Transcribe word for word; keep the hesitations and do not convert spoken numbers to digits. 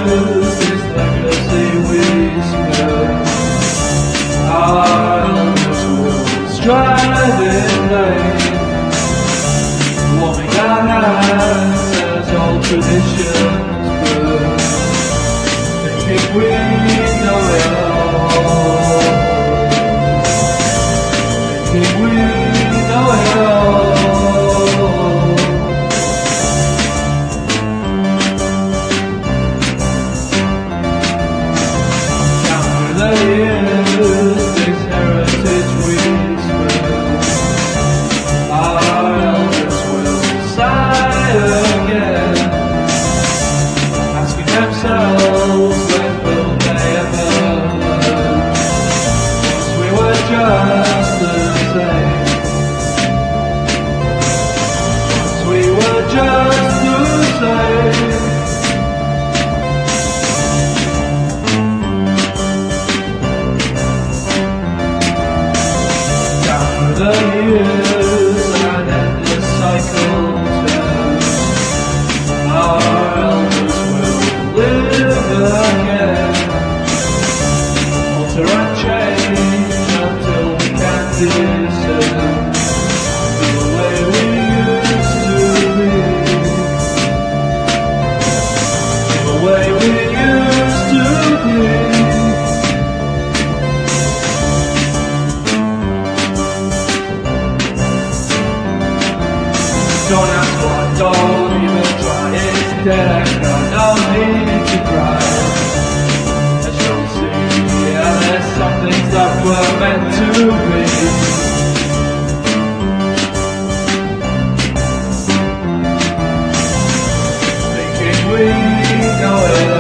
years, this legacy we spill. Our elders will strive in vain, warming our hands as old traditions brew, thinking we know it all, thinking we know it all. The years, this heritage we spill, our elders will sigh again, asking themselves when will they ever learn. Once we were just the same, once we were just the same. The years and endless cycle turns, our elders will live again, alter and change until we can discern the way we used to be, the way we used to be. Don't ask why, don't even try, it's dead.